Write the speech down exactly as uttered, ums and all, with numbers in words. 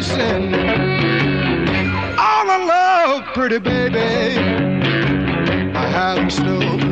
missing all the love, pretty baby, I have in store.